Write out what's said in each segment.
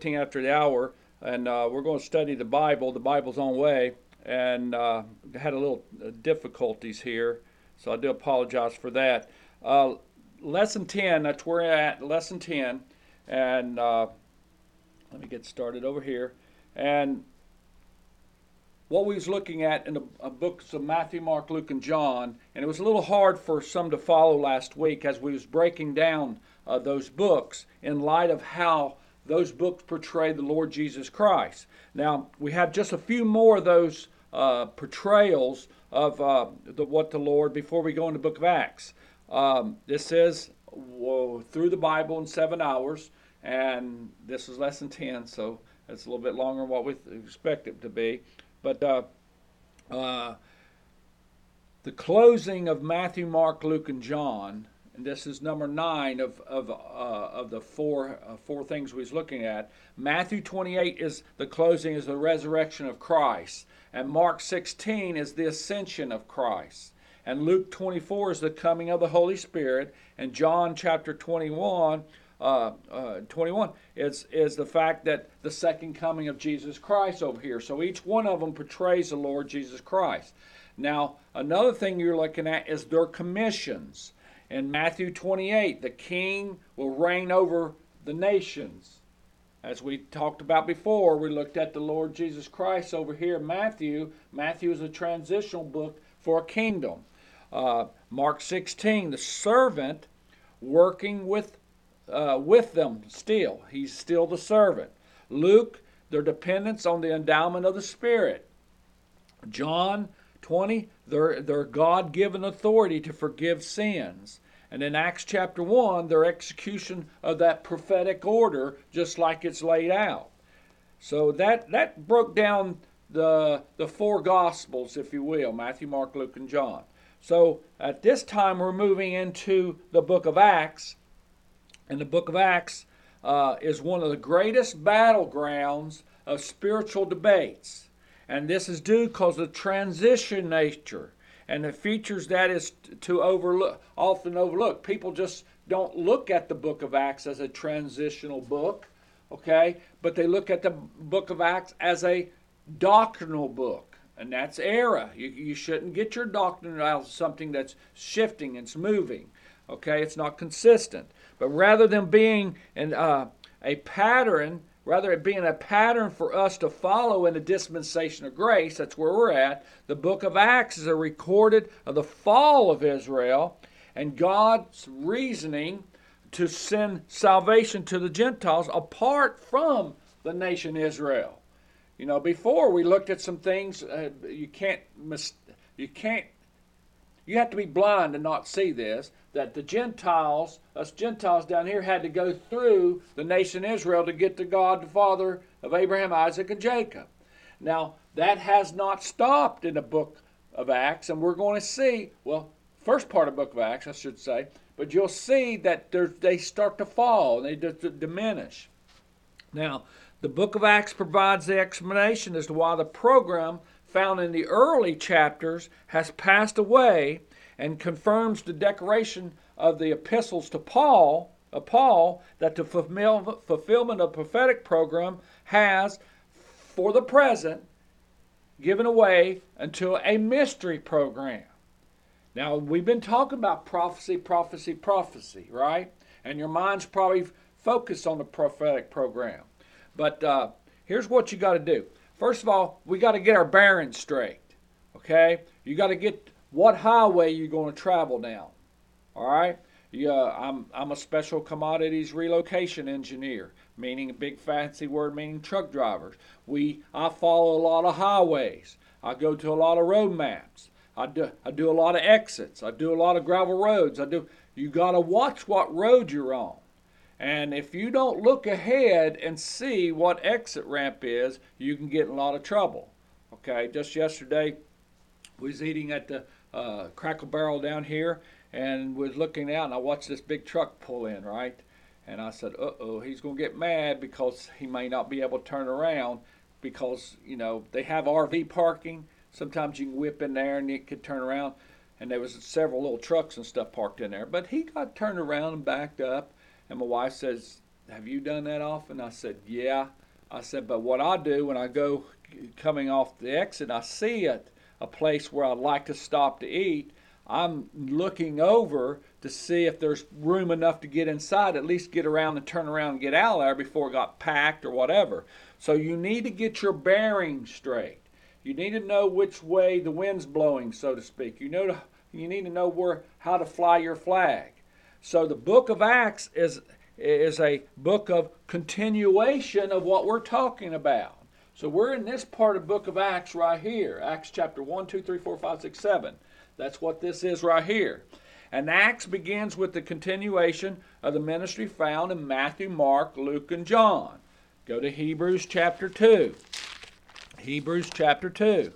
13 after the hour, and we're going to study the Bible, the Bible's own way, and had a little difficulties here, so I do apologize for that. Lesson 10, that's where we're at, lesson 10, and let me get started over here. And what we was looking at in the books of Matthew, Mark, Luke, and John, and it was a little hard for some to follow last week as we was breaking down those books in light of how those books portray the Lord Jesus Christ. Now, we have just a few more of those portrayals of what the Lord before we go into the book of Acts. This says through the Bible in 7 hours, and this is lesson 10, so it's a little bit longer than what we expect it to be. But the closing of Matthew, Mark, Luke, and John, and this is number 9 of the four things we was looking at. Matthew 28 is the closing, is the resurrection of Christ, and Mark 16 is the ascension of Christ, and Luke 24 is the coming of the Holy Spirit, and John chapter 21 is the fact that the second coming of Jesus Christ over here. So each one of them portrays the Lord Jesus Christ. Now, another thing you're looking at is their commissions. In Matthew 28, the king will reign over the nations. As we talked about before, we looked at the Lord Jesus Christ over here in Matthew. Matthew is a transitional book for a kingdom. Mark 16, the servant working with them still. He's still the servant. Luke, their dependence on the endowment of the Spirit. John 20, their God-given authority to forgive sins. And in Acts chapter 1, their execution of that prophetic order, just like it's laid out. So that broke down the four Gospels, if you will, Matthew, Mark, Luke, and John. So at this time, we're moving into the book of Acts. And the book of Acts is one of the greatest battlegrounds of spiritual debates. And this is due because of the transition nature and the features that is often overlooked. People just don't look at the book of Acts as a transitional book, okay? But they look at the book of Acts as a doctrinal book. And that's error. You shouldn't get your doctrine out of something that's shifting, it's moving. Okay, it's not consistent. But rather than being a pattern, rather it being a pattern for us to follow in the dispensation of grace, that's where we're at. The book of Acts is a recorded of the fall of Israel and God's reasoning to send salvation to the Gentiles apart from the nation Israel. You know, before we looked at some things you have to be blind to not see this, that the Gentiles, us Gentiles down here, had to go through the nation Israel to get to God, the Father of Abraham, Isaac, and Jacob. Now, that has not stopped in the book of Acts, and we're going to see, well, first part of the book of Acts, I should say, but you'll see that they start to fall, they diminish. Now, the book of Acts provides the explanation as to why the program found in the early chapters has passed away and confirms the declaration of the epistles to Paul that the fulfillment of the prophetic program has, for the present, given away until a mystery program. Now, we've been talking about prophecy, right? And your mind's probably focused on the prophetic program. But here's what you got to do. First of all, we got to get our bearings straight, okay? You got to get what highway you're going to travel down, all right? I'm a special commodities relocation engineer, meaning a big fancy word meaning truck drivers. I follow a lot of highways. I go to a lot of road maps. I do a lot of exits. I do a lot of gravel roads. You got to watch what road you're on. And if you don't look ahead and see what exit ramp is, you can get in a lot of trouble. Okay, just yesterday, we was eating at the Crackle Barrel down here and was looking out, and I watched this big truck pull in, right? And I said, uh-oh, he's going to get mad because he may not be able to turn around because, you know, they have RV parking. Sometimes you can whip in there and it could turn around. And there was several little trucks and stuff parked in there. But he got turned around and backed up. And my wife says, have you done that often? I said, yeah. I said, but what I do when I go coming off the exit, I see it, a place where I'd like to stop to eat, I'm looking over to see if there's room enough to get inside, at least get around and turn around and get out of there before it got packed or whatever. So you need to get your bearings straight. You need to know which way the wind's blowing, so to speak. You need to know how to fly your flag. So the book of Acts is a book of continuation of what we're talking about. So we're in this part of the book of Acts right here. Acts chapter 1, 2, 3, 4, 5, 6, 7. That's what this is right here. And Acts begins with the continuation of the ministry found in Matthew, Mark, Luke, and John. Go to Hebrews chapter 2. Hebrews chapter 2.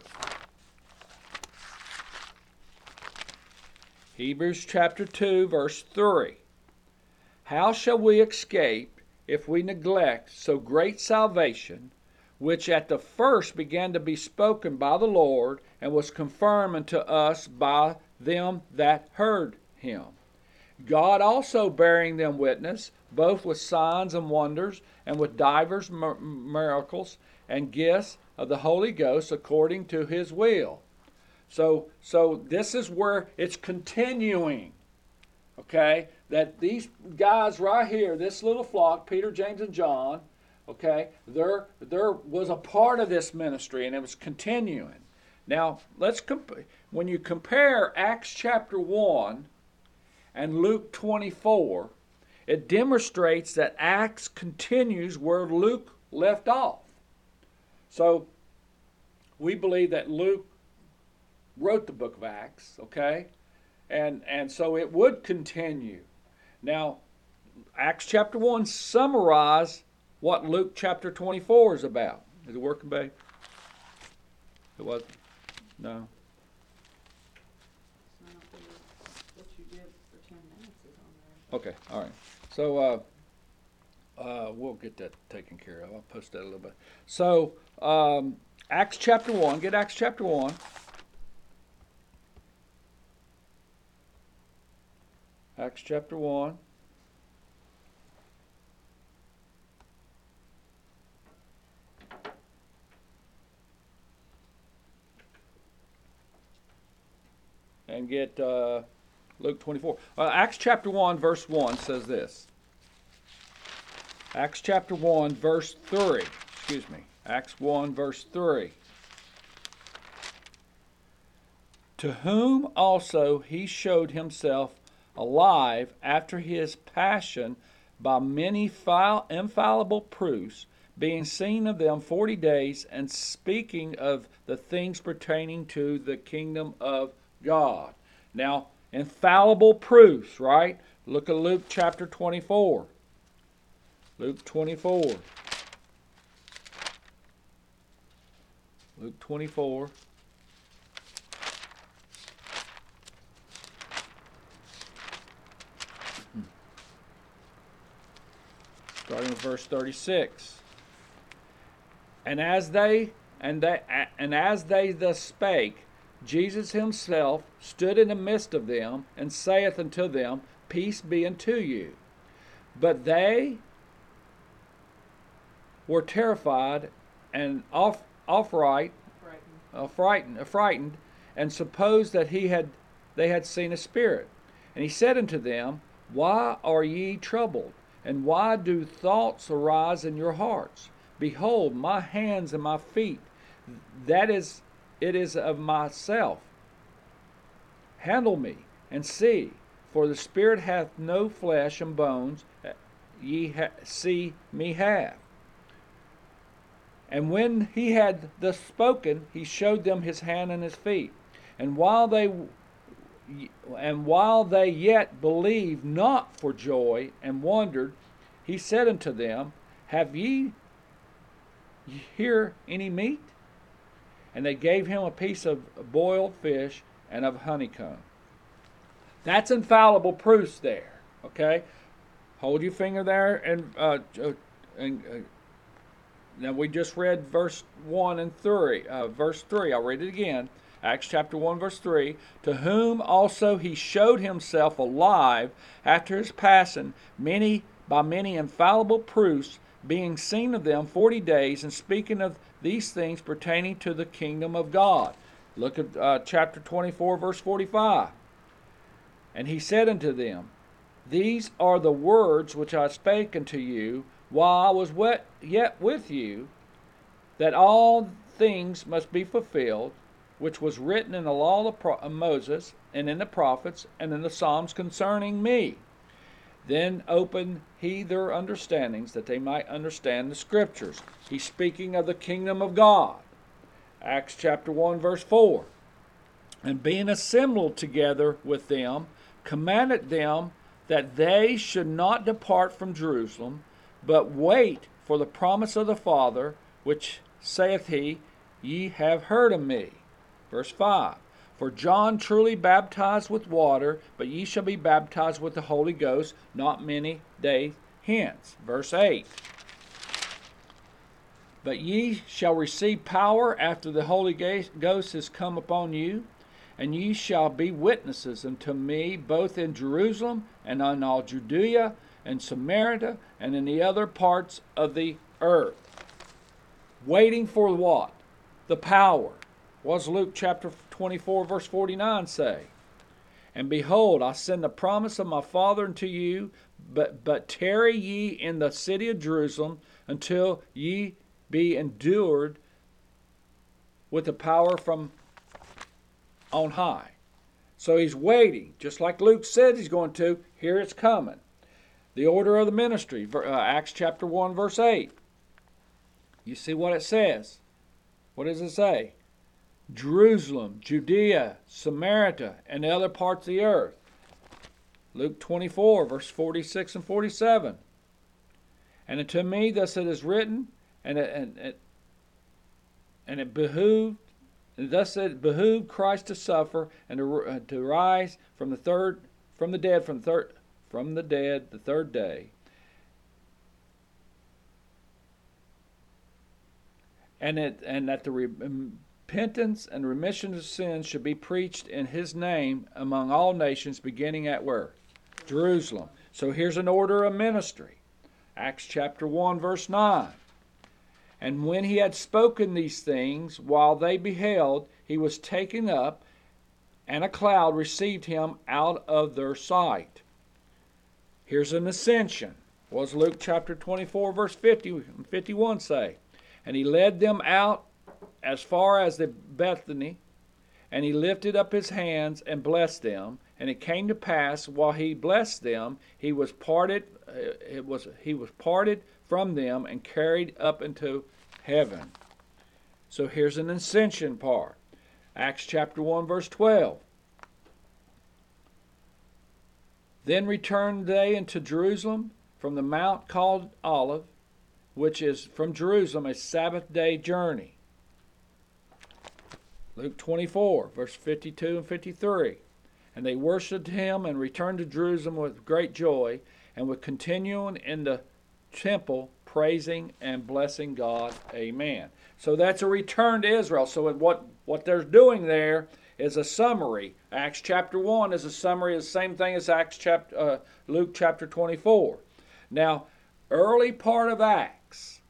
Hebrews chapter 2, verse 3. How shall we escape if we neglect so great salvation, which at the first began to be spoken by the Lord, and was confirmed unto us by them that heard him? God also bearing them witness, both with signs and wonders, and with divers miracles and gifts of the Holy Ghost according to his will. So this is where it's continuing. Okay? That these guys right here, this little flock, Peter, James, and John, okay, there was a part of this ministry, and it was continuing. Now, when you compare Acts chapter 1 and Luke 24, it demonstrates that Acts continues where Luke left off. So we believe that Luke wrote the book of Acts, okay? And so it would continue. Now, Acts chapter 1 summarize what Luke chapter 24 is about. Is it working, babe? It was? No. What you did for 10 minutes is on there. Okay, all right. So we'll get that taken care of. I'll post that a little bit. So Acts chapter 1. Get Acts chapter 1. Acts chapter 1. And get Luke 24. Acts chapter 1, verse 1 says this. Acts chapter 1, verse 3. Excuse me. Acts 1, verse 3. To whom also he showed himself alive after his passion by many infallible proofs, being seen of them 40 days, and speaking of the things pertaining to the kingdom of God. Now, infallible proofs, right? Look at Luke chapter 24. Luke 24. Luke 24. Starting with verse 36. And as they thus spake, Jesus himself stood in the midst of them, and saith unto them, Peace be unto you. But they were terrified and frightened, and supposed that they had seen a spirit. And he said unto them, Why are ye troubled? And why do thoughts arise in your hearts? Behold, my hands and my feet, it is of myself. Handle me, and see, for the spirit hath no flesh and bones, ye see me have. And when he had thus spoken, he showed them his hand and his feet. And while they yet believed not for joy and wondered, he said unto them, Have ye here any meat? And they gave him a piece of boiled fish and of honeycomb. That's infallible proofs there. Okay, hold your finger there, and now we just read verse 1 and 3. Verse 3. I'll read it again. Acts chapter 1, verse 3. To whom also he showed himself alive after his passion by many infallible proofs, being seen of them 40 days, and speaking of these things pertaining to the kingdom of God. Look at chapter 24, verse 45. And he said unto them, These are the words which I spake unto you while I was yet with you, that all things must be fulfilled, which was written in the law of Moses, and in the prophets, and in the Psalms concerning me. Then opened he their understandings, that they might understand the Scriptures. He's speaking of the kingdom of God. Acts chapter 1, verse 4. And being assembled together with them, commanded them that they should not depart from Jerusalem, but wait for the promise of the Father, which saith he, Ye have heard of me. Verse 5. For John truly baptized with water, but ye shall be baptized with the Holy Ghost not many days hence. Verse 8. But ye shall receive power after the Holy Ghost is come upon you, and ye shall be witnesses unto me both in Jerusalem and in all Judea and Samaria and in the other parts of the earth. Waiting for what? The power. What does Luke chapter 24 verse 49 say? And behold, I send the promise of my Father unto you, but tarry ye in the city of Jerusalem until ye be endued with the power from on high. So he's waiting, just like Luke said he's going to. Here it's coming. The order of the ministry, Acts chapter 1 verse 8. You see what it says? What does it say? Jerusalem, Judea, Samaria, and the other parts of the earth. Luke 24, verse 46 and 47. And unto me thus it is written, and it behooved, and thus it behooved Christ to suffer and to rise from the dead the third day. And that the repentance and remission of sins should be preached in his name among all nations, beginning at where? Jerusalem. So here's an order of ministry. Acts chapter 1 verse 9. And when he had spoken these things, while they beheld, he was taken up, and a cloud received him out of their sight. Here's an ascension. What does Luke chapter 24 verse 50 and 51 say? And he led them out as far as the Bethany, and he lifted up his hands and blessed them. And it came to pass, while he blessed them, he was parted from them and carried up into heaven. So here's an ascension part. Acts chapter 1 verse 12. Then returned they into Jerusalem from the mount called Olive, which is from Jerusalem a Sabbath day journey. Luke 24, verse 52 and 53. And they worshipped him and returned to Jerusalem with great joy, and were continuing in the temple, praising and blessing God. Amen. So that's a return to Israel. So what they're doing there is a summary. Acts chapter 1 is a summary of the same thing as Luke chapter 24. Now, early part of Acts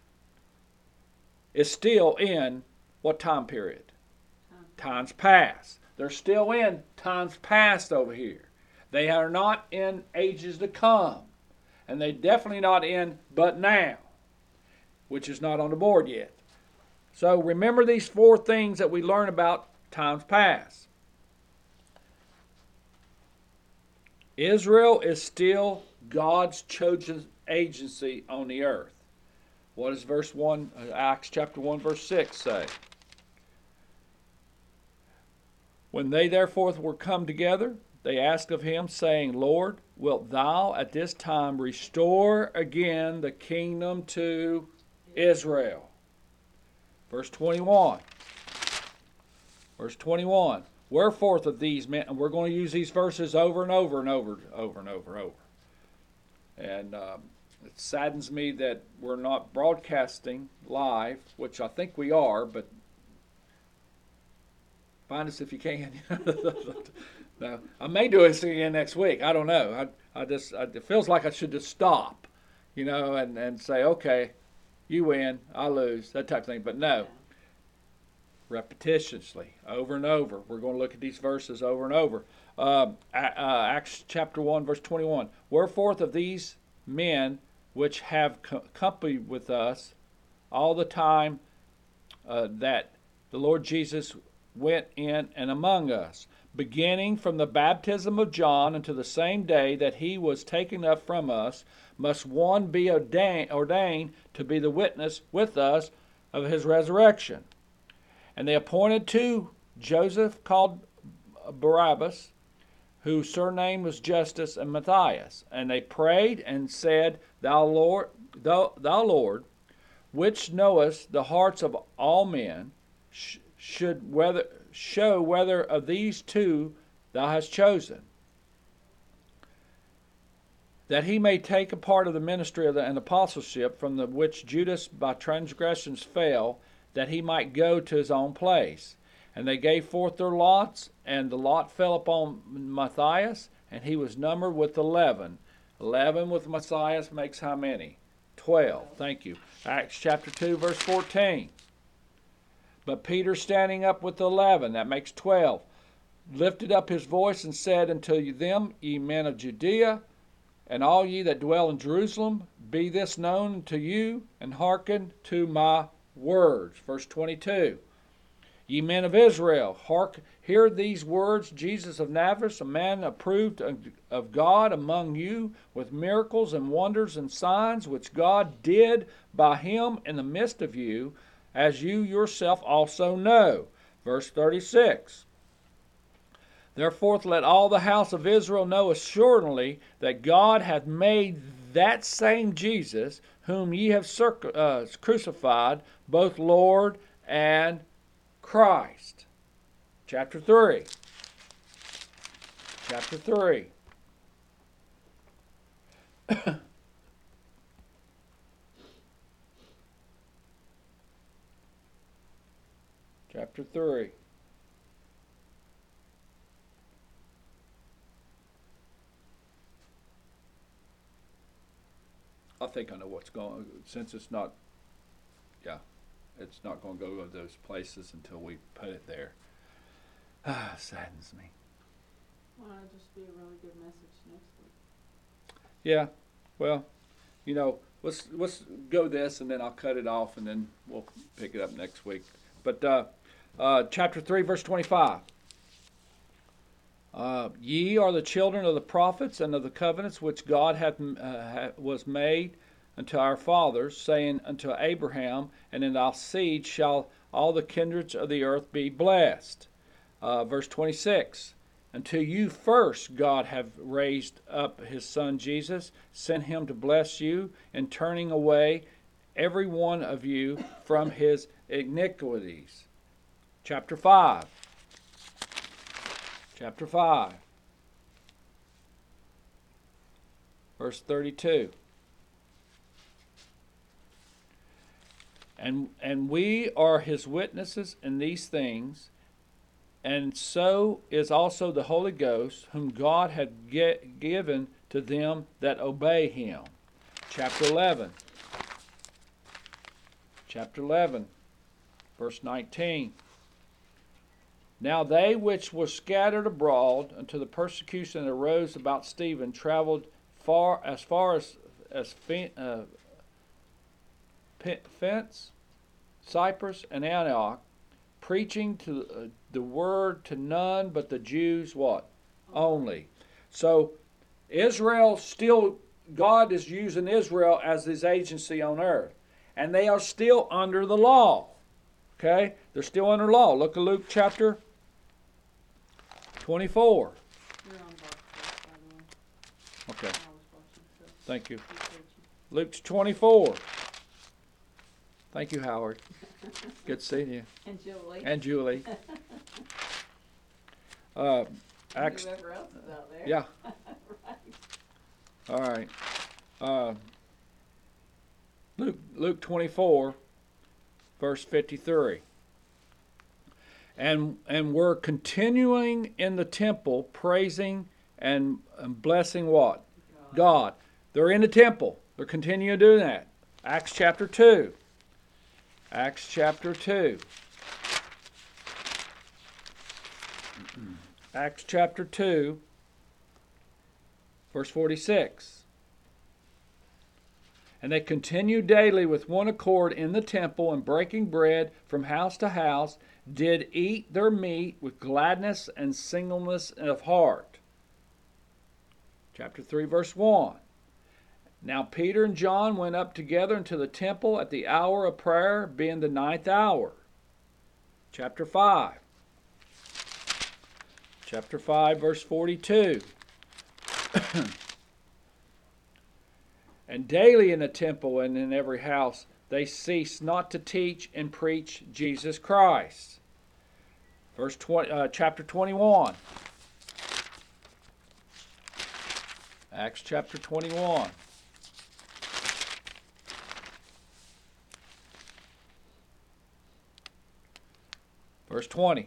is still in what time period? Times past. They're still in times past over here. They are not in ages to come. And they're definitely not in but now, which is not on the board yet. So remember these four things that we learn about times past. Israel is still God's chosen agency on the earth. What does verse 1, Acts chapter 1, verse 6 say? When they therefore were come together, they asked of him, saying, Lord, wilt thou at this time restore again the kingdom to Israel? Verse 21. Verse 21. Wherefore of these men, and we're going to use these verses over and over and over. And it saddens me that we're not broadcasting live, which I think we are, but find us if you can. No, I may do this again next week. I don't know. it feels like I should just stop, and say, okay, you win, I lose, that type of thing. But no, repetitiously, over and over. We're going to look at these verses over and over. Acts chapter 1, verse 21. Wherefore of these men which have company with us all the time that the Lord Jesus went in and among us, beginning from the baptism of John unto the same day that he was taken up from us, must one be ordained to be the witness with us of his resurrection. And they appointed two, Joseph called Barabbas, whose surname was Justus, and Matthias. And they prayed and said, thou Lord, which knowest the hearts of all men, show whether of these two thou hast chosen, that he may take a part of the ministry and apostleship, from the which Judas by transgressions fell, that he might go to his own place. And they gave forth their lots, and the lot fell upon Matthias, and he was numbered with 11. 11 with Matthias makes how many? 12. Thank you. Acts chapter 2, verse 14. But Peter, standing up with 11, that makes 12, lifted up his voice and said unto them, ye men of Judea, and all ye that dwell in Jerusalem, be this known to you, and hearken to my words. Verse 22. Ye men of Israel, hear these words. Jesus of Nazareth, a man approved of God among you, with miracles and wonders and signs, which God did by him in the midst of you, as you yourself also know. Verse 36. Therefore let all the house of Israel know assuredly that God hath made that same Jesus, whom ye have crucified, both Lord and Christ. Chapter 3. Chapter 3. Chapter 3. I think I know what's going on, since it's not, it's not going to go to those places until we put it there. Saddens me. Well, it'll just be a really good message next week. Yeah, well, let's go this, and then I'll cut it off, and then we'll pick it up next week. But chapter 3, verse 25. Ye are the children of the prophets and of the covenants which God was made unto our fathers, saying unto Abraham, and in thy seed shall all the kindreds of the earth be blessed. Verse 26. Unto you first God have raised up his Son Jesus, sent him to bless you, in turning away every one of you from his iniquities. Chapter 5. Chapter 5, verse 32. And we are his witnesses in these things, and so is also the Holy Ghost, whom God hath given to them that obey him. Chapter 11. Chapter 11, verse 19. Now they which were scattered abroad unto the persecution that arose about Stephen traveled as far as Phenice, Cyprus, and Antioch, preaching to the word to none but the Jews, what? Only. So Israel still, God is using Israel as his agency on earth. And they are still under the law. Okay? They're still under law. Look at Luke chapter 24. You're on broadcast, by the way. Okay, I was watching, so thank you. appreciate you. Luke 24. Thank you, Howard. Good seeing you. And Julie. And Julie. Acts. Whoever else is out there. Yeah. Right. All right. Luke 24, verse 53. And we're continuing in the temple, praising and blessing what? God. They're in the temple. They're continuing to do that. Acts chapter 2. Acts chapter 2. Acts chapter 2, verse 46. And they continued daily with one accord in the temple, and breaking bread from house to house, did eat their meat with gladness and singleness of heart. Chapter 3, verse 1. Now Peter and John went up together into the temple at the hour of prayer, being the 9th hour. Chapter 5. Chapter 5, verse 42. And daily in the temple and in every house they ceased not to teach and preach Jesus Christ. Chapter 21. Acts chapter 21. Verse 20.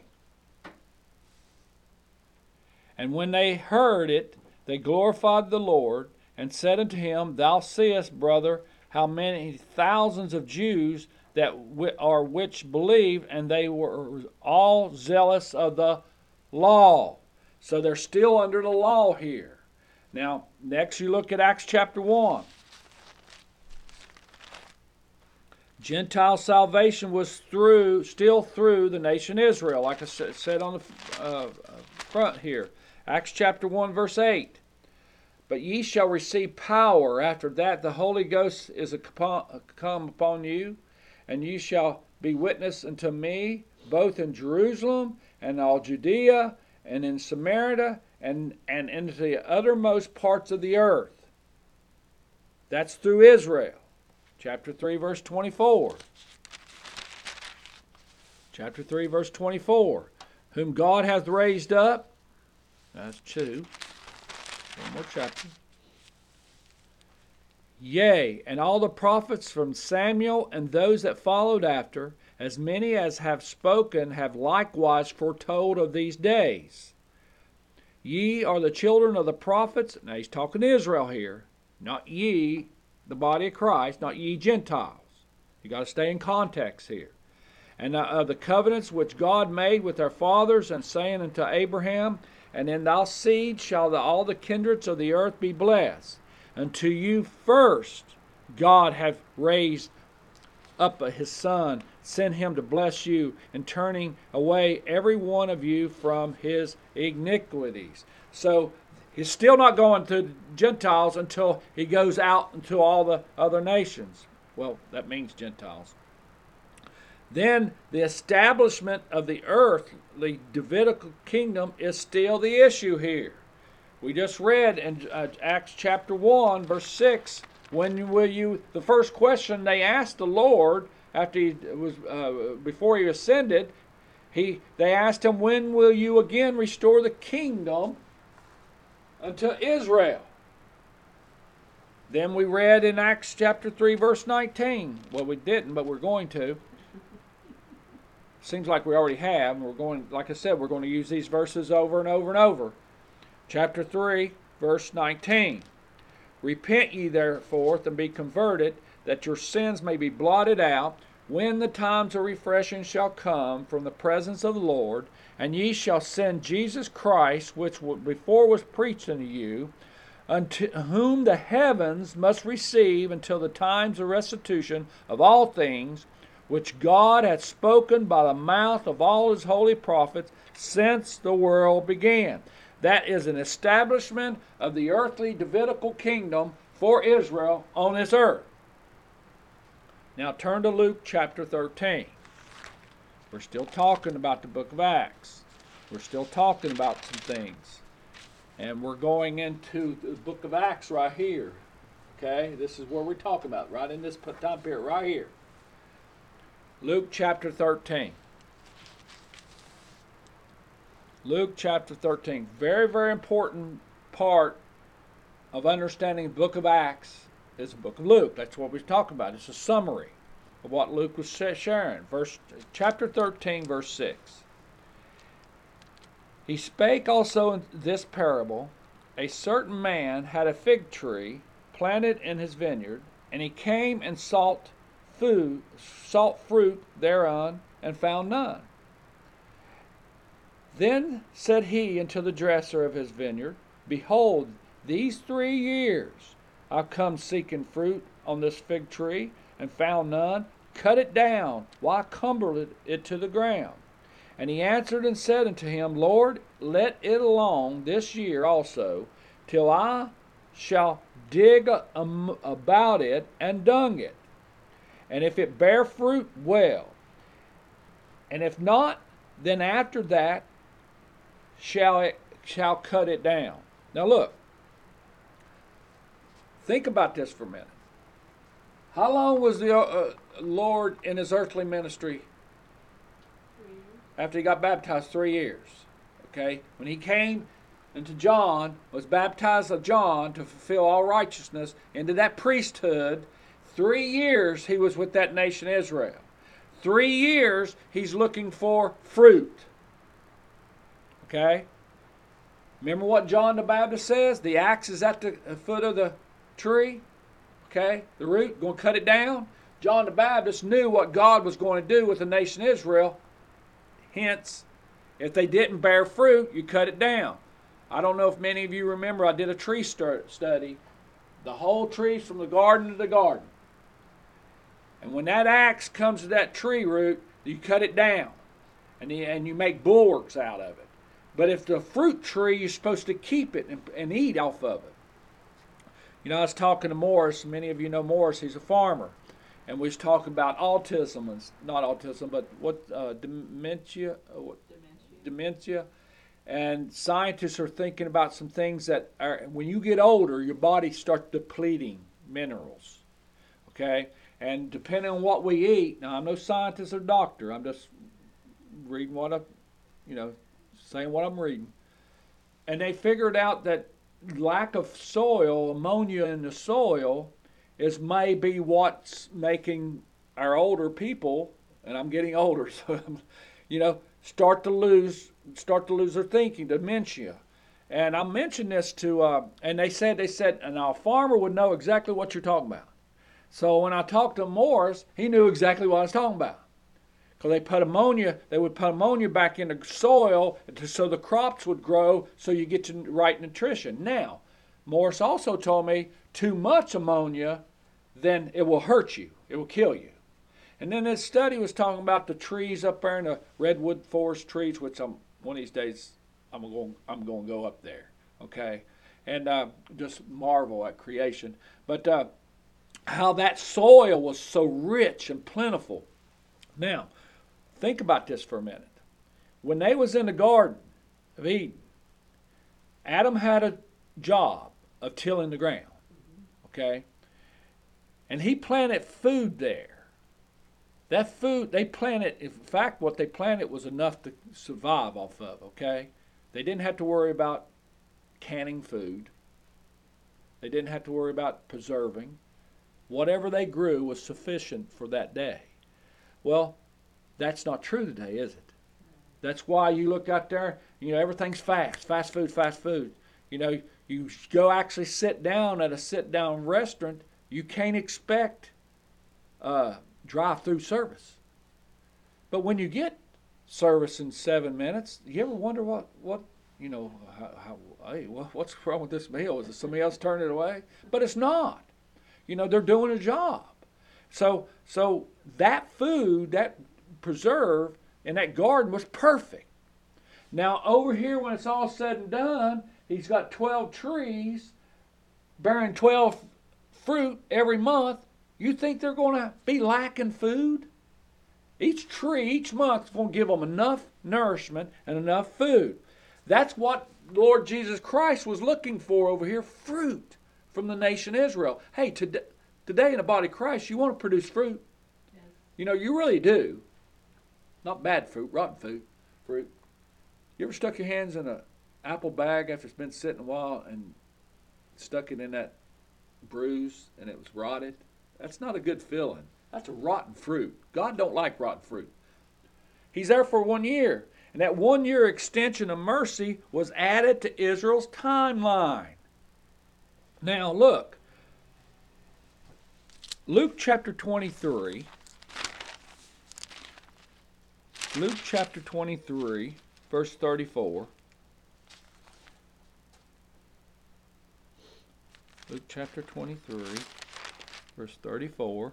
And when they heard it, they glorified the Lord, and said unto him, Thou seest, brother, how many thousands of Jews that are which believe, and they were all zealous of the law. So they're still under the law here. Now, next you look at Acts chapter 1. Gentile salvation was still through the nation Israel, like I said on the front here. Acts chapter 1, verse 8. But ye shall receive power after that the Holy Ghost is come upon you, and ye shall be witness unto me, both in Jerusalem and all Judea, and in Samaria, and into the uttermost parts of the earth. That's through Israel. Chapter 3, verse 24. Chapter 3, verse 24. Whom God hath raised up. That's 2. One more chapter. Yea, and all the prophets from Samuel and those that followed after, as many as have spoken, have likewise foretold of these days. Ye are the children of the prophets. Now he's talking to Israel here. Not ye, the body of Christ, not ye Gentiles. You got to stay in context here. And of the covenants which God made with our fathers, and saying unto Abraham, And in thy seed shall all the kindreds of the earth be blessed. Unto you first God hath raised up his Son, sent him to bless you, and turning away every one of you from his iniquities. So he's still not going to Gentiles until he goes out into all the other nations. Well, that means Gentiles. Then the establishment of the earthly Davidic kingdom is still the issue here. We just read in Acts chapter 1, verse 6, when will you, the first question they asked the Lord after he was, before he ascended, they asked him, when will you again restore the kingdom unto Israel? Then we read in Acts chapter 3, verse 19. Well, we didn't, but we're going to. Seems like we already have. We're going, like I said, we're going to use these verses over and over and over. Chapter 3, verse 19. Repent ye therefore and be converted, that your sins may be blotted out, when the times of refreshing shall come from the presence of the Lord, and ye shall send Jesus Christ, which before was preached unto you, unto whom the heavens must receive until the times of restitution of all things, which God hath spoken by the mouth of all his holy prophets since the world began. That is an establishment of the earthly Davidical kingdom for Israel on this earth. Now turn to Luke chapter 13. We're still talking about the book of Acts. We're still talking about some things. And we're going into the book of Acts right here. Okay, this is where we're talking about, right in this time period, right here. Luke chapter 13. Luke chapter 13. Very, very important part of understanding the book of Acts is the book of Luke. That's what we're talking about. It's a summary of what Luke was sharing. Chapter 13, verse 6. He spake also in this parable, a certain man had a fig tree planted in his vineyard, and he came and sought fruit thereon, and found none. Then said he unto the dresser of his vineyard, Behold, these 3 years I come seeking fruit on this fig tree, and found none. Cut it down. Why cumber it to the ground? And he answered and said unto him, Lord, let it alone this year also, till I shall dig about it and dung it. And if it bear fruit, well. And if not, then after that shall cut it down. Now look, think about this for a minute. How long was the Lord in his earthly ministry 3 years. after he got baptized? 3 years. Okay? When he came into John, was baptized of John to fulfill all righteousness into that priesthood, 3 years he was with that nation Israel. 3 years he's looking for fruit. Okay? Remember what John the Baptist says? The axe is at the foot of the tree. Okay? The root, going to cut it down. John the Baptist knew what God was going to do with the nation Israel. Hence, if they didn't bear fruit, you cut it down. I don't know if many of you remember, I did a tree study. The whole trees from the garden to the garden. And when that axe comes to that tree root, you cut it down. And you make bulwarks out of it. But if the fruit tree, you're supposed to keep it and eat off of it. You know, I was talking to Morris. Many of you know Morris. He's a farmer. And we was talking about autism, and not autism, but dementia. Dementia. And scientists are thinking about some things that are, when you get older, your body starts depleting minerals. Okay? And depending on what we eat, now I'm no scientist or doctor. I'm just reading saying what I'm reading. And they figured out that lack of soil, ammonia in the soil, is maybe what's making our older people, and I'm getting older, so start to lose their thinking, dementia. And I mentioned this to, and they said, and a farmer would know exactly what you're talking about. So when I talked to Morris, he knew exactly what I was talking about. Because they would put ammonia back in the soil so the crops would grow, so you get the right nutrition. Now, Morris also told me too much ammonia, then it will hurt you. It will kill you. And then this study was talking about the trees up there in the redwood forest trees, which one of these days I'm going to go up there, okay, and just marvel at creation. But how that soil was so rich and plentiful. Now, think about this for a minute. When they was in the Garden of Eden, Adam had a job of tilling the ground, okay? And he planted food there. That food, they planted, in fact, what they planted was enough to survive off of, okay? They didn't have to worry about canning food. They didn't have to worry about preserving. Whatever they grew was sufficient for that day. Well, that's not true today, is it? That's why you look out there, everything's fast food. You go actually sit down at a sit-down restaurant, you can't expect drive-through service. But when you get service in 7 minutes, you ever wonder what's wrong with this meal? Is it somebody else turning it away? But it's not. They're doing a job. So that food, that preserve in that garden was perfect. Now over here, when it's all said and done, he's got 12 trees bearing 12 fruit every month. You think they're going to be lacking food? Each tree, each month, is going to give them enough nourishment and enough food. That's what Lord Jesus Christ was looking for over here, fruit from the nation Israel. Hey, today in the body of Christ, you want to produce fruit. Yes. You really do. Not bad fruit, rotten fruit. You ever stuck your hands in an apple bag after it's been sitting a while and stuck it in that bruise and it was rotted? That's not a good feeling. That's a rotten fruit. God don't like rotten fruit. He's there for 1 year. And that 1 year extension of mercy was added to Israel's timeline. Now look, Luke chapter 23. Luke chapter 23, verse 34. Luke chapter 23, verse 34.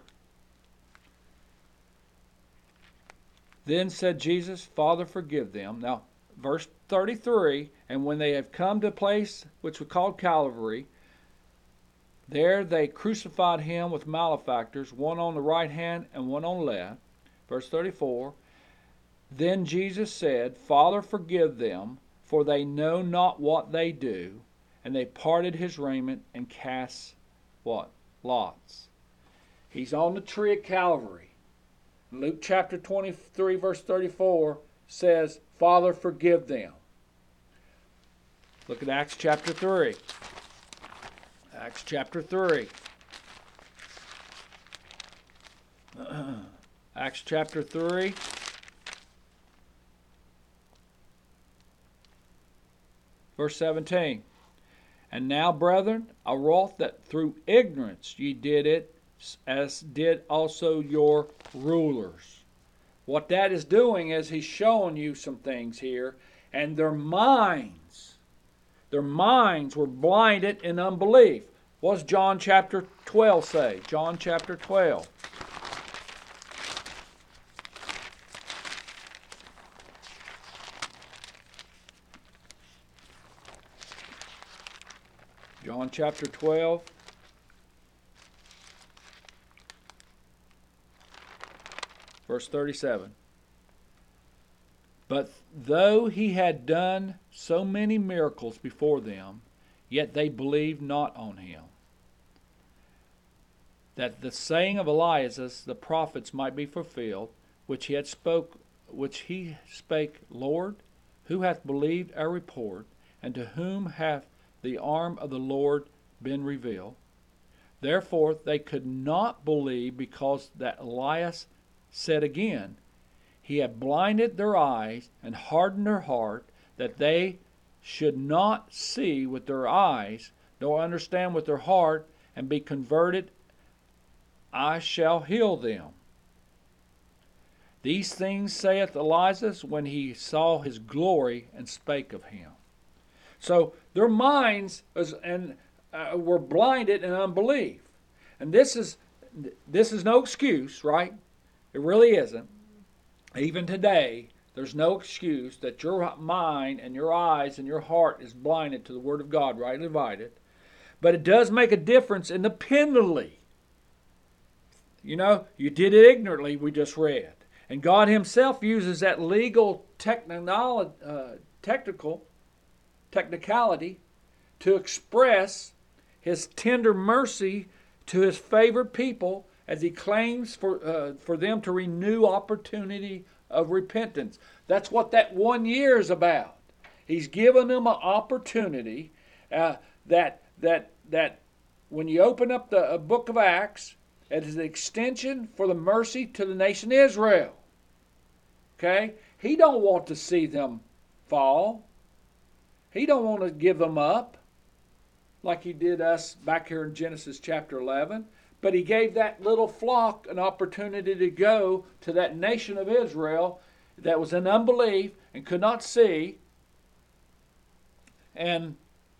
Then said Jesus, Father, forgive them. Now, verse 33, and when they have come to a place which was called Calvary, there they crucified him with malefactors, one on the right hand and one on the left. Verse 34, then Jesus said, Father, forgive them, for they know not what they do. And they parted his raiment and cast what? Lots. He's on the tree of Calvary. Luke chapter 23, verse 34 says, Father, forgive them. Look at Acts chapter 3. Acts chapter 3. Acts chapter 3. Verse 17. And now, brethren, I wrought that through ignorance ye did it, as did also your rulers. What that is doing is he's showing you some things here, and their minds were blinded in unbelief. What does John chapter 12 say? John chapter 12. John chapter 12. Verse 37. But though he had done so many miracles before them, yet they believed not on him. That the saying of Elias the prophets might be fulfilled, which he spake, Lord, who hath believed our report, and to whom hath the arm of the Lord been revealed? Therefore they could not believe, because that Elias said again, He hath blinded their eyes and hardened their heart, that they should not see with their eyes, nor understand with their heart, and be converted. I shall heal them. These things saith Elias when he saw his glory and spake of him. So their minds were blinded in unbelief. And this is no excuse, right? It really isn't. Even today, there's no excuse that your mind and your eyes and your heart is blinded to the Word of God, rightly divided. But it does make a difference in the penalty. You know, you did it ignorantly, we just read. And God himself uses that legal technicality to express his tender mercy to his favored people, as he claims for them to renew opportunity of repentance. That's what that 1 year is about. He's given them an opportunity that when you open up the book of Acts, it is an extension for the mercy to the nation Israel. Okay? He don't want to see them fall. He don't want to give them up like he did us back here in Genesis chapter 11. But he gave that little flock an opportunity to go to that nation of Israel that was in unbelief and could not see, and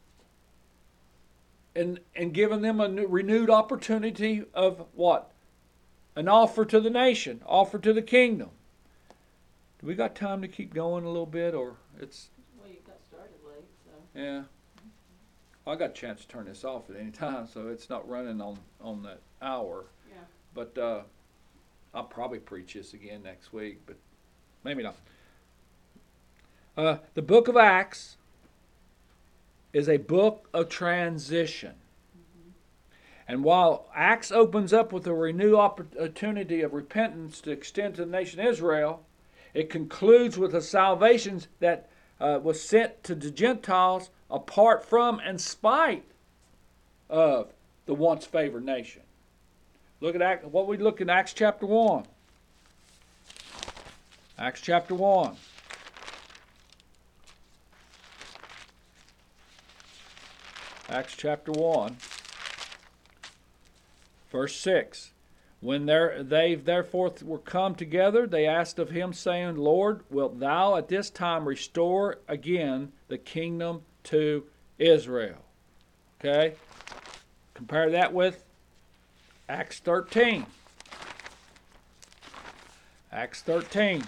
given them a renewed opportunity of what? An offer to the nation, offer to the kingdom. Do we got time to keep going a little bit, or it's? Well, you got started late, so. Yeah. I got a chance to turn this off at any time, so it's not running on that hour. Yeah. But I'll probably preach this again next week, but maybe not. The book of Acts is a book of transition. Mm-hmm. And while Acts opens up with a renewed opportunity of repentance to extend to the nation Israel, it concludes with a salvation that was sent to the Gentiles apart from and spite of the once favored nation. Look at what we look in Acts chapter 1. Acts chapter 1. Acts chapter 1, verse 6. When they therefore were come together, they asked of him, saying, Lord, wilt thou at this time restore again the kingdom to Israel? Okay? Compare that with Acts 13. Acts 13.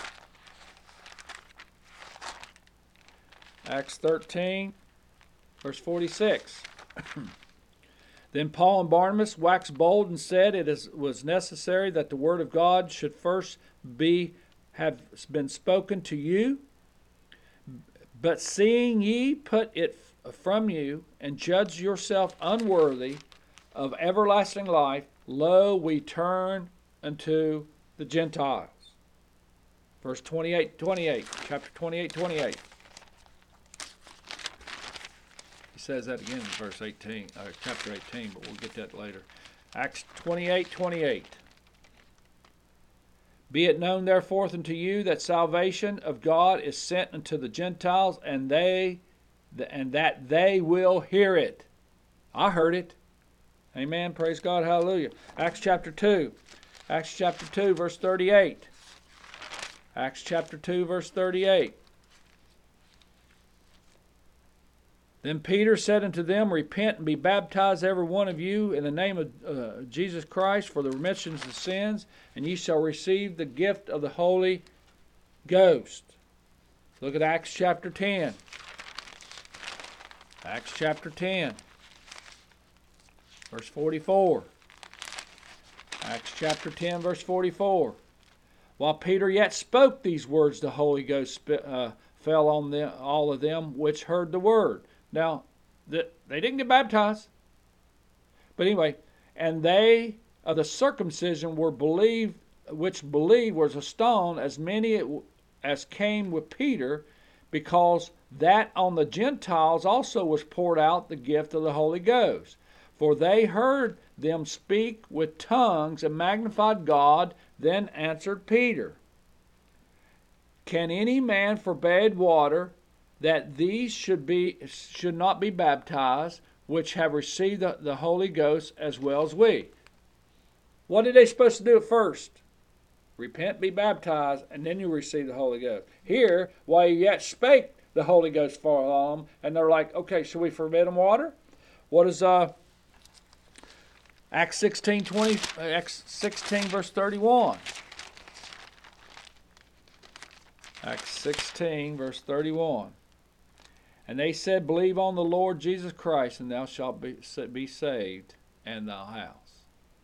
Acts 13, verse 46. Then Paul and Barnabas waxed bold and said, was necessary that the word of God should first have been spoken to you. But seeing ye put it from you, and judge yourself unworthy of everlasting life, lo, we turn unto the Gentiles. Verse 28, chapter 28, 28. He says that again in verse 18, chapter 18, but we'll get that later. Acts 28, 28. Be it known therefore unto you that salvation of God is sent unto the Gentiles, and that they will hear it. I heard it. Amen. Praise God. Hallelujah. Acts chapter 2. Acts chapter 2, verse 38. Acts chapter 2, verse 38. Then Peter said unto them, Repent and be baptized every one of you in the name of Jesus Christ for the remission of sins, and ye shall receive the gift of the Holy Ghost. Look at Acts chapter 10. Acts chapter 10, verse 44. Acts chapter 10, verse 44. While Peter yet spoke these words, the Holy Ghost fell on them, all of them which heard the word. Now, they didn't get baptized. But anyway, and they of the circumcision which believed was astonished, as many as came with Peter, because that on the Gentiles also was poured out the gift of the Holy Ghost. For they heard them speak with tongues and magnified God. Then answered Peter, Can any man forbid water, that these should not be baptized, which have received the Holy Ghost as well as we? What are they supposed to do at first? Repent, be baptized, and then you receive the Holy Ghost. Here, while you yet spake, the Holy Ghost fell on them, and they're like, okay, should we forbid them water? What is Acts 16, verse 31? Acts 16, verse 31. And they said, Believe on the Lord Jesus Christ, and thou shalt be saved, and thy house.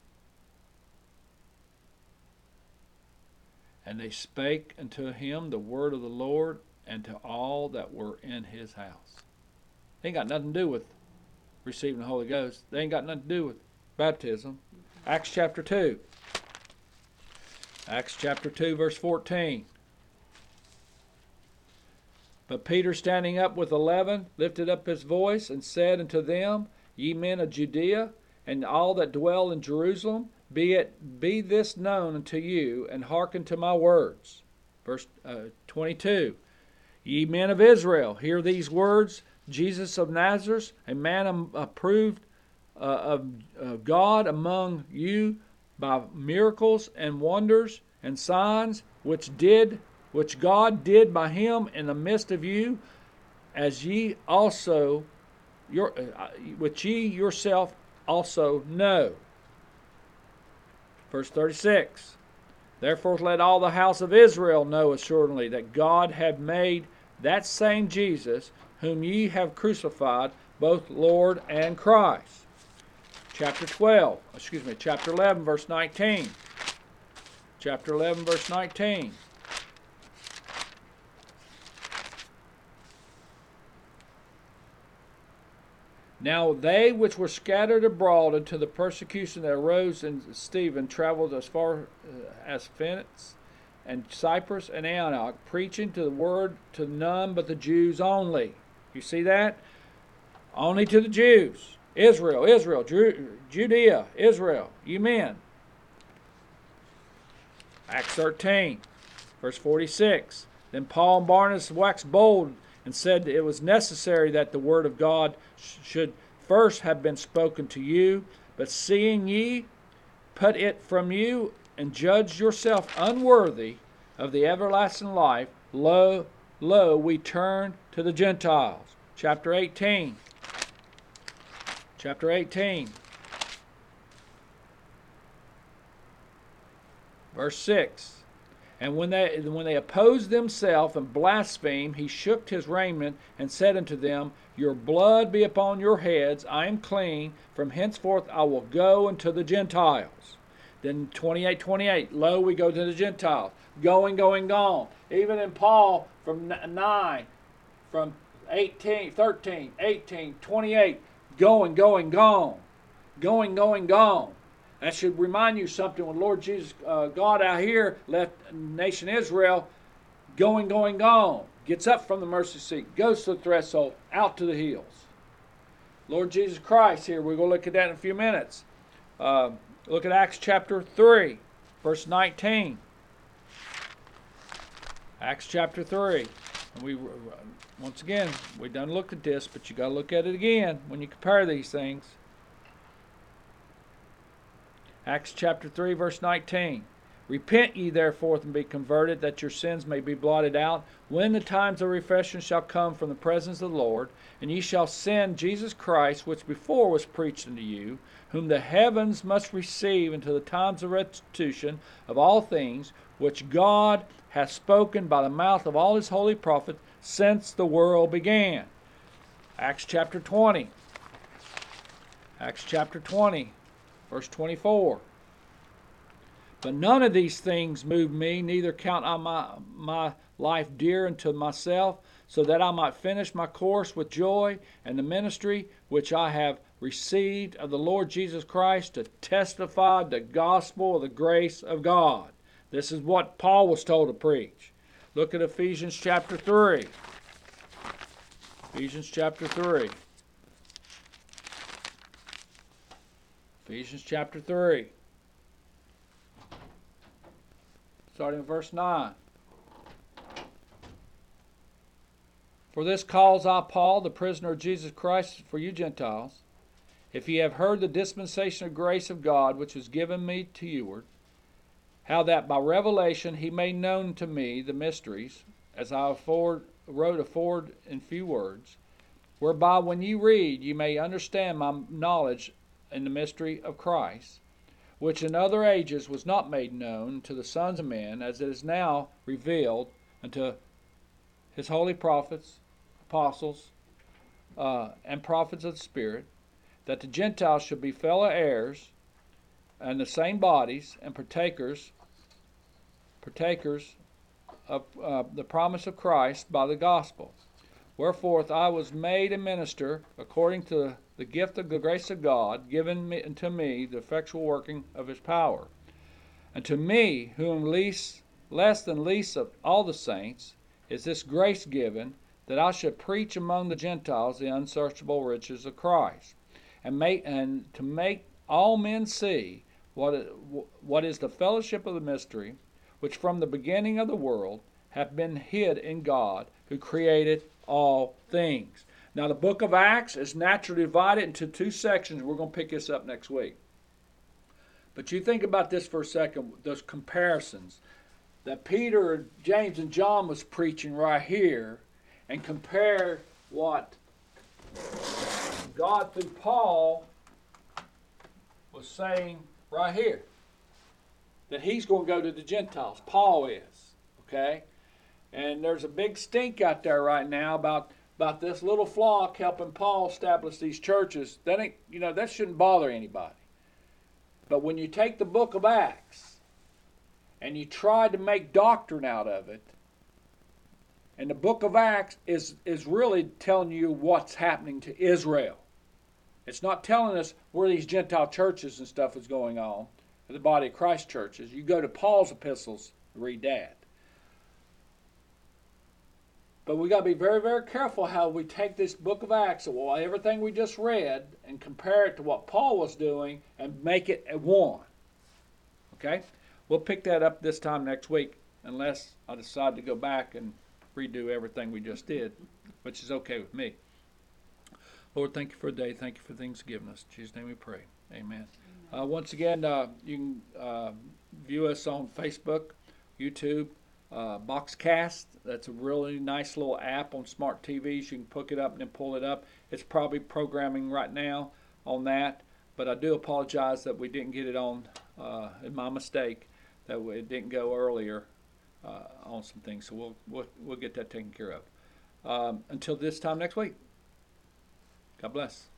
And they spake unto him the word of the Lord, and to all that were in his house. They ain't got nothing to do with receiving the Holy Ghost. They ain't got nothing to do with baptism. Acts chapter 2. Acts chapter 2, verse 14. But Peter, standing up with 11, lifted up his voice and said unto them, Ye men of Judea, and all that dwell in Jerusalem, be this known unto you, and hearken to my words. Verse 22. Ye men of Israel, hear these words. Jesus of Nazareth, a man approved of God among you by miracles and wonders and signs, which God did by him in the midst of you, as ye also, which ye yourself also know. Verse 36. Therefore let all the house of Israel know assuredly that God hath made that same Jesus, whom ye have crucified, both Lord and Christ. Chapter 11, verse 19. Chapter 11, verse 19. Now they which were scattered abroad into the persecution that arose in Stephen traveled as far as Phoenix and Cyprus and Antioch, preaching to the word to none but the Jews only. You see that? Only to the Jews. Israel, Judea, Israel, you men. Acts 13, verse 46. Then Paul and Barnabas waxed bold and said it was necessary that the word of God should first have been spoken to you, but seeing ye put it from you, and judge yourself unworthy of the everlasting life, lo, we turn to the Gentiles. Chapter 18. Chapter 18. Verse 6. And when they opposed themselves and blasphemed, he shook his raiment and said unto them, Your blood be upon your heads, I am clean, from henceforth I will go unto the Gentiles. Then 28, lo, we go to the Gentiles. Going, gone. Even in Paul from 9, from 18, 13, 18, 28, going, gone. Going, gone. That should remind you something when Lord Jesus, God out here left nation Israel going, gone. Gets up from the mercy seat, goes to the threshold, out to the hills. Lord Jesus Christ here, we're going to look at that in a few minutes. Look at Acts chapter 3, verse 19. Acts chapter 3. And once again, we done looked at this, but you got to look at it again when you compare these things. Acts chapter 3, verse 19. Repent ye therefore and be converted, that your sins may be blotted out, when the times of refreshing shall come from the presence of the Lord, and ye shall send Jesus Christ, which before was preached unto you, whom the heavens must receive until the times of restitution of all things, which God hath spoken by the mouth of all his holy prophets since the world began. Acts chapter 20. Acts chapter 20. Verse 24. But none of these things move me, neither count I my life dear unto myself, so that I might finish my course with joy, and the ministry which I have received of the Lord Jesus Christ, to testify the gospel of the grace of God. This is what Paul was told to preach. Look at Ephesians chapter 3. Ephesians chapter 3. Ephesians chapter 3, starting in verse 9. For this cause I, Paul, the prisoner of Jesus Christ, for you Gentiles, if ye have heard the dispensation of grace of God, which was given me to youward, how that by revelation he made known to me the mysteries, as I wrote afore in few words, whereby when ye read ye may understand my knowledge in the mystery of Christ, which in other ages was not made known to the sons of men, as it is now revealed unto his holy prophets, apostles, and prophets of the Spirit, that the Gentiles should be fellow heirs and the same bodies, and partakers of the promise of Christ by the gospel. Wherefore I was made a minister according to the gift of the grace of God, given unto me the effectual working of his power. And to me, who am less than least of all the saints, is this grace given, that I should preach among the Gentiles the unsearchable riches of Christ, and to make all men see what is the fellowship of the mystery, which from the beginning of the world hath been hid in God, who created all things. Now the book of Acts is naturally divided into two sections. We're going to pick this up next week. But you think about this for a second, those comparisons that Peter, James, and John was preaching right here, and compare what God through Paul was saying right here. That he's going to go to the Gentiles. Paul is. Okay? And there's a big stink out there right now about this little flock helping Paul establish these churches. That ain't, that shouldn't bother anybody. But when you take the book of Acts and you try to make doctrine out of it, and the book of Acts is really telling you what's happening to Israel. It's not telling us where these Gentile churches and stuff is going on, the body of Christ churches. You go to Paul's epistles, read that. But we got to be very, very careful how we take this book of Acts, everything we just read, and compare it to what Paul was doing and make it a one. Okay? We'll pick that up this time next week, unless I decide to go back and redo everything we just did, which is okay with me. Lord, thank you for a day. Thank you for things given us. In Jesus' name we pray. Amen. Once again, you can view us on Facebook, YouTube, Boxcast. That's a really nice little app on smart TVs. You can pick it up and then pull it up. It's probably programming right now on that, but I do apologize that we didn't get it on. It's my mistake that it didn't go earlier on some things. So we'll get that taken care of. Until this time next week. God bless.